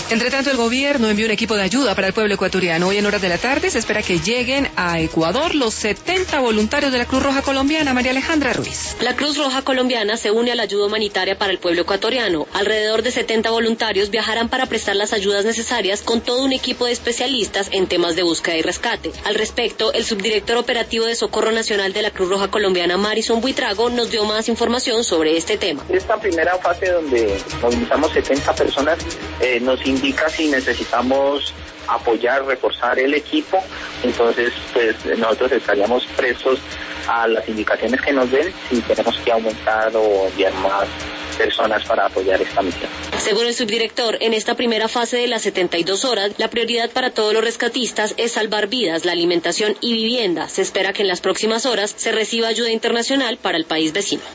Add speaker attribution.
Speaker 1: Entre tanto, el gobierno envió un equipo de ayuda para el pueblo ecuatoriano. Hoy en horas de la tarde se espera que lleguen a Ecuador los 70 voluntarios de la Cruz Roja Colombiana. María Alejandra Ruiz.
Speaker 2: La Cruz Roja Colombiana se une a la ayuda humanitaria para el pueblo ecuatoriano. Alrededor de 70 voluntarios viajarán para prestar las ayudas necesarias con todo un equipo de especialistas en temas de búsqueda y rescate. Al respecto, el subdirector operativo de Socorro Nacional de la Cruz Roja Colombiana, Marison Buitrago, nos dio más información sobre este tema.
Speaker 3: Esta primera fase donde movilizamos 70 personas nos indica si necesitamos apoyar, reforzar el equipo. Entonces, pues nosotros estaríamos prestos a las indicaciones que nos den si tenemos que aumentar o enviar más personas para apoyar esta misión.
Speaker 2: Según el subdirector, en esta primera fase de las 72 horas, la prioridad para todos los rescatistas es salvar vidas, la alimentación y vivienda. Se espera que en las próximas horas se reciba ayuda internacional para el país vecino.